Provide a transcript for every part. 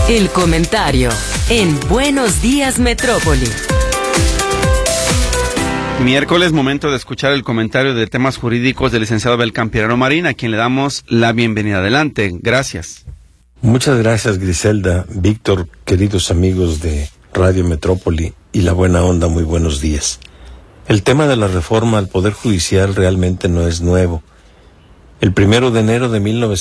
El comentario en Buenos Días Metrópoli. Miércoles, momento de escuchar el comentario de temas jurídicos del licenciado Abel Campirano Marín, a quien le damos la bienvenida. Adelante, gracias. Muchas gracias, Griselda, Víctor, queridos amigos de Radio Metrópoli y La Buena Onda, muy buenos días. El tema de la reforma al Poder Judicial realmente no es nuevo. El 1 de enero de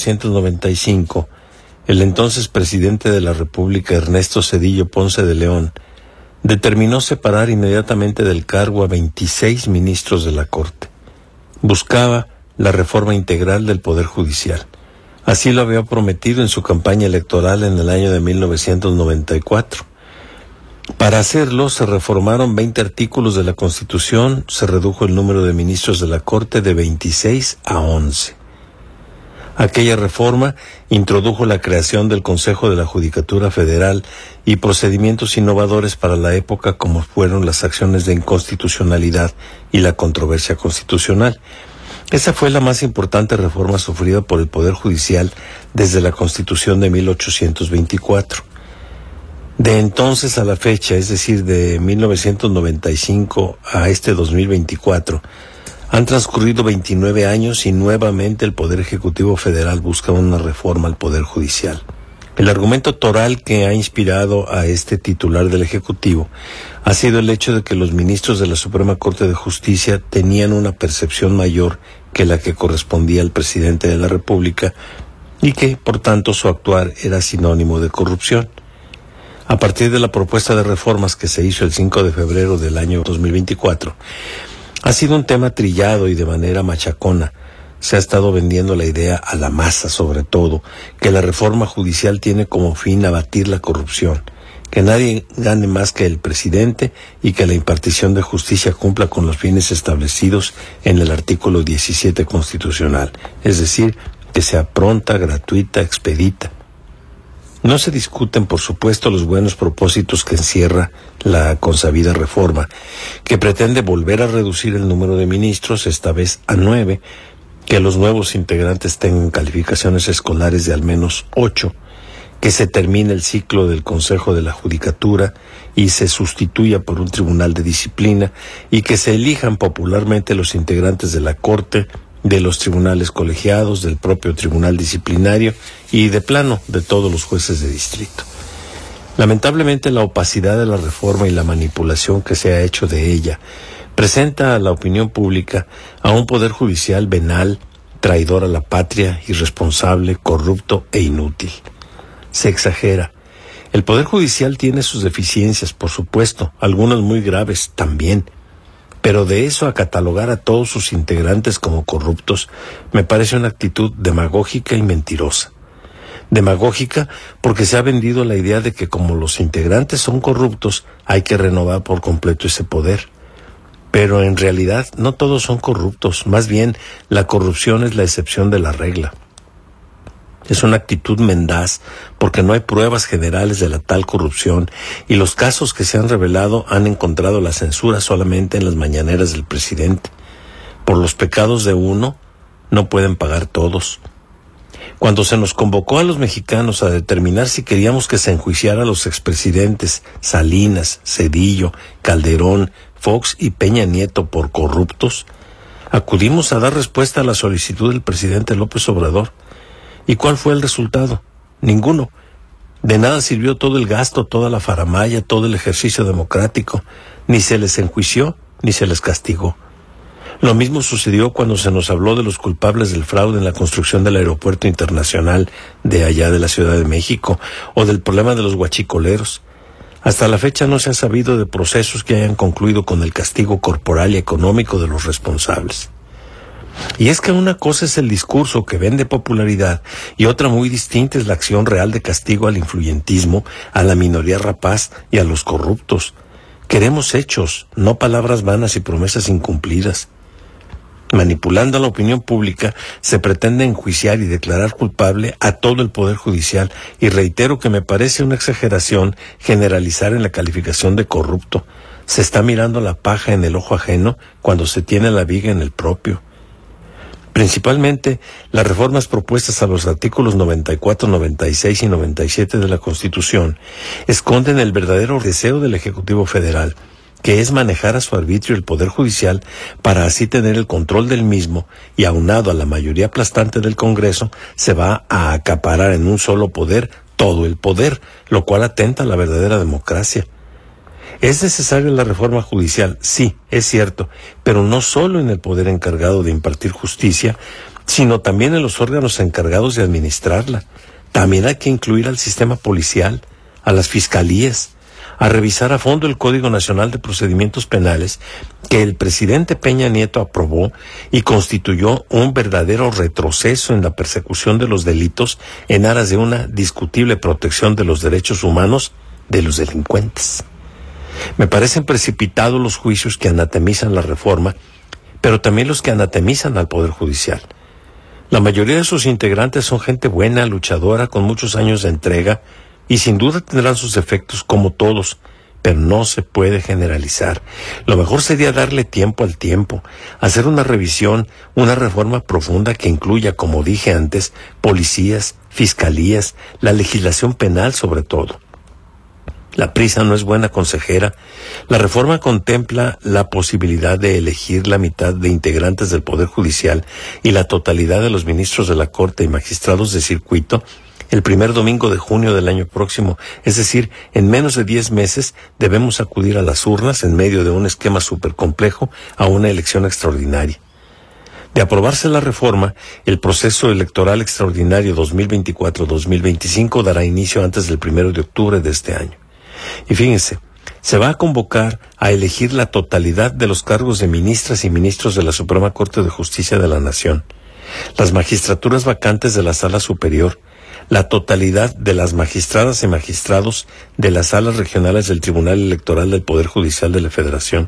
1995, el entonces presidente de la República, Ernesto Zedillo Ponce de León, determinó separar inmediatamente del cargo a 26 ministros de la Corte. Buscaba la reforma integral del Poder Judicial. Así lo había prometido en su campaña electoral en el año de 1994. Para hacerlo, se reformaron 20 artículos de la Constitución, se redujo el número de ministros de la Corte de 26 a 11. Aquella reforma introdujo la creación del Consejo de la Judicatura Federal y procedimientos innovadores para la época, como fueron las acciones de inconstitucionalidad y la controversia constitucional. Esa fue la más importante reforma sufrida por el Poder Judicial desde la Constitución de 1824. De entonces a la fecha, es decir, de 1995 a este 2024, han transcurrido 29 años y nuevamente el Poder Ejecutivo Federal busca una reforma al Poder Judicial. El argumento toral que ha inspirado a este titular del Ejecutivo ha sido el hecho de que los ministros de la Suprema Corte de Justicia tenían una percepción mayor que la que correspondía al presidente de la República y que, por tanto, su actuar era sinónimo de corrupción. A partir de la propuesta de reformas que se hizo el 5 de febrero del año 2024, ha sido un tema trillado y de manera machacona. Se ha estado vendiendo la idea a la masa, sobre todo, que la reforma judicial tiene como fin abatir la corrupción, que nadie gane más que el presidente y que la impartición de justicia cumpla con los fines establecidos en el artículo 17 constitucional, es decir, que sea pronta, gratuita, expedita. No se discuten, por supuesto, los buenos propósitos que encierra la consabida reforma, que pretende volver a reducir el número de ministros, esta vez a 9, que los nuevos integrantes tengan calificaciones escolares de al menos 8, que se termine el ciclo del Consejo de la Judicatura y se sustituya por un tribunal de disciplina, y que se elijan popularmente los integrantes de la Corte, de los tribunales colegiados, del propio tribunal disciplinario y de plano de todos los jueces de distrito. Lamentablemente, la opacidad de la reforma y la manipulación que se ha hecho de ella presenta a la opinión pública a un poder judicial venal, traidor a la patria, irresponsable, corrupto e inútil. Se exagera. El poder judicial tiene sus deficiencias, por supuesto, algunas muy graves también. Pero de eso a catalogar a todos sus integrantes como corruptos, me parece una actitud demagógica y mentirosa. Demagógica porque se ha vendido la idea de que como los integrantes son corruptos, hay que renovar por completo ese poder. Pero en realidad no todos son corruptos, más bien la corrupción es la excepción de la regla. Es una actitud mendaz porque no hay pruebas generales de la tal corrupción y los casos que se han revelado han encontrado la censura solamente en las mañaneras del presidente. Por los pecados de uno no pueden pagar todos. Cuando se nos convocó a los mexicanos a determinar si queríamos que se enjuiciara a los expresidentes Salinas, Zedillo, Calderón, Fox y Peña Nieto por corruptos, acudimos a dar respuesta a la solicitud del presidente López Obrador. ¿Y cuál fue el resultado? Ninguno. De nada sirvió todo el gasto, toda la faramalla, todo el ejercicio democrático. Ni se les enjuició, ni se les castigó. Lo mismo sucedió cuando se nos habló de los culpables del fraude en la construcción del aeropuerto internacional de allá de la Ciudad de México, o del problema de los huachicoleros. Hasta la fecha no se ha sabido de procesos que hayan concluido con el castigo corporal y económico de los responsables. Y es que una cosa es el discurso que vende popularidad y otra muy distinta es la acción real de castigo al influyentismo, a la minoría rapaz y a los corruptos. Queremos hechos, no palabras vanas y promesas incumplidas. Manipulando a la opinión pública, se pretende enjuiciar y declarar culpable a todo el Poder Judicial, y reitero que me parece una exageración generalizar en la calificación de corrupto. Se está mirando la paja en el ojo ajeno cuando se tiene la viga en el propio. Principalmente, las reformas propuestas a los artículos 94, 96 y 97 de la Constitución esconden el verdadero deseo del Ejecutivo Federal, que es manejar a su arbitrio el Poder Judicial para así tener el control del mismo y, aunado a la mayoría aplastante del Congreso, se va a acaparar en un solo poder todo el poder, lo cual atenta a la verdadera democracia. ¿Es necesaria la reforma judicial? Sí, es cierto, pero no solo en el poder encargado de impartir justicia, sino también en los órganos encargados de administrarla. También hay que incluir al sistema policial, a las fiscalías, a revisar a fondo el Código Nacional de Procedimientos Penales que el presidente Peña Nieto aprobó y constituyó un verdadero retroceso en la persecución de los delitos en aras de una discutible protección de los derechos humanos de los delincuentes. Me parecen precipitados los juicios que anatemizan la reforma, pero también los que anatemizan al Poder Judicial. La mayoría de sus integrantes son gente buena, luchadora, con muchos años de entrega, y sin duda tendrán sus defectos como todos, pero no se puede generalizar. Lo mejor sería darle tiempo al tiempo, hacer una revisión, una reforma profunda que incluya, como dije antes, policías, fiscalías, la legislación penal sobre todo. La prisa no es buena consejera. La reforma contempla la posibilidad de elegir la mitad de integrantes del Poder Judicial y la totalidad de los ministros de la Corte y magistrados de circuito el primer domingo de junio del año próximo. Es decir, en menos de 10 meses debemos acudir a las urnas en medio de un esquema supercomplejo a una elección extraordinaria. De aprobarse la reforma, el proceso electoral extraordinario 2024-2025 dará inicio antes del 1 de octubre de este año. Y fíjense, se va a convocar a elegir la totalidad de los cargos de ministras y ministros de la Suprema Corte de Justicia de la Nación, las magistraturas vacantes de la Sala Superior, la totalidad de las magistradas y magistrados de las salas regionales del Tribunal Electoral del Poder Judicial de la Federación,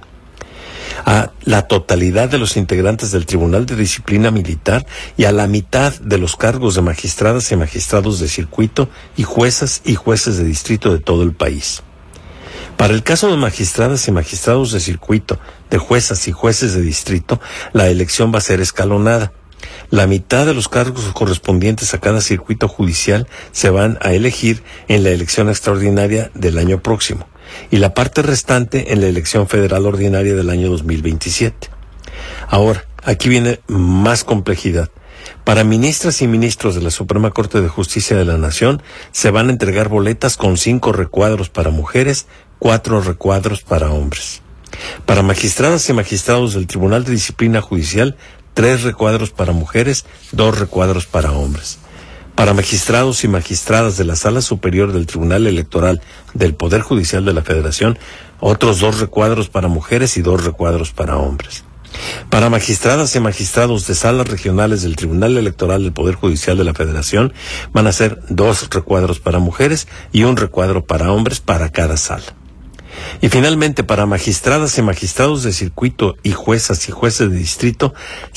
a la totalidad de los integrantes del Tribunal de Disciplina Militar y a la mitad de los cargos de magistradas y magistrados de circuito y juezas y jueces de distrito de todo el país. Para el caso de magistradas y magistrados de circuito, de juezas y jueces de distrito, la elección va a ser escalonada. La mitad de los cargos correspondientes a cada circuito judicial se van a elegir en la elección extraordinaria del año próximo y la parte restante en la elección federal ordinaria del año 2027. Ahora, aquí viene más complejidad. Para ministras y ministros de la Suprema Corte de Justicia de la Nación se van a entregar boletas con 5 recuadros para mujeres, 4 recuadros para hombres. Para magistradas y magistrados del Tribunal de Disciplina Judicial, 3 recuadros para mujeres, 2 recuadros para hombres. Para magistrados y magistradas de la Sala Superior del Tribunal Electoral del Poder Judicial de la Federación, otros 2 recuadros para mujeres y 2 recuadros para hombres. Para magistradas y magistrados de salas regionales del Tribunal Electoral del Poder Judicial de la Federación, van a ser 2 recuadros para mujeres y 1 recuadro para hombres para cada sala. Y finalmente, para magistradas y magistrados de circuito y juezas y jueces de distrito,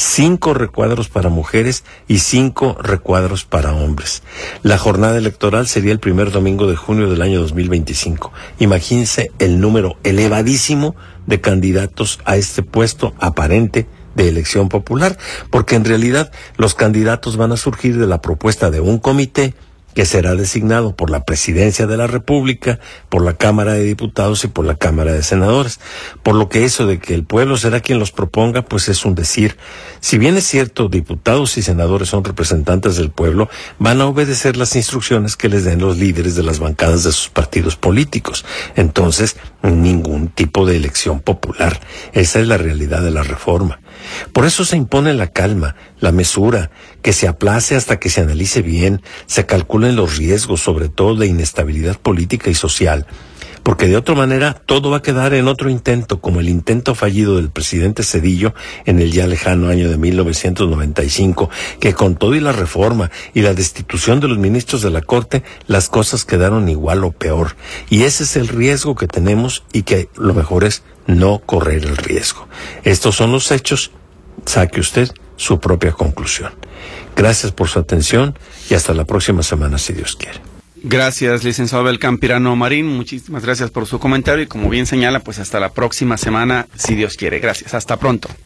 5 recuadros para mujeres y 5 recuadros para hombres. La jornada electoral sería el primer domingo de junio del año 2025. Imagínense el número elevadísimo de candidatos a este puesto aparente de elección popular, porque en realidad los candidatos van a surgir de la propuesta de un comité que será designado por la Presidencia de la República, por la Cámara de Diputados y por la Cámara de Senadores. Por lo que eso de que el pueblo será quien los proponga, pues es un decir. Si bien es cierto, diputados y senadores son representantes del pueblo, van a obedecer las instrucciones que les den los líderes de las bancadas de sus partidos políticos. Entonces, ningún tipo de elección popular. Esa es la realidad de la reforma. Por eso se impone la calma, la mesura, que se aplace hasta que se analice bien, se calculen los riesgos, sobre todo de inestabilidad política y social, porque de otra manera todo va a quedar en otro intento, como el intento fallido del presidente Zedillo en el ya lejano año de 1995, que con todo y la reforma y la destitución de los ministros de la Corte, las cosas quedaron igual o peor. Y ese es el riesgo que tenemos y que lo mejor es no correr el riesgo. Estos son los hechos. Saque usted su propia conclusión. Gracias por su atención y hasta la próxima semana, si Dios quiere. Gracias, licenciado Abel Campirano Marín. Muchísimas gracias por su comentario y como bien señala, pues hasta la próxima semana, si Dios quiere. Gracias. Hasta pronto.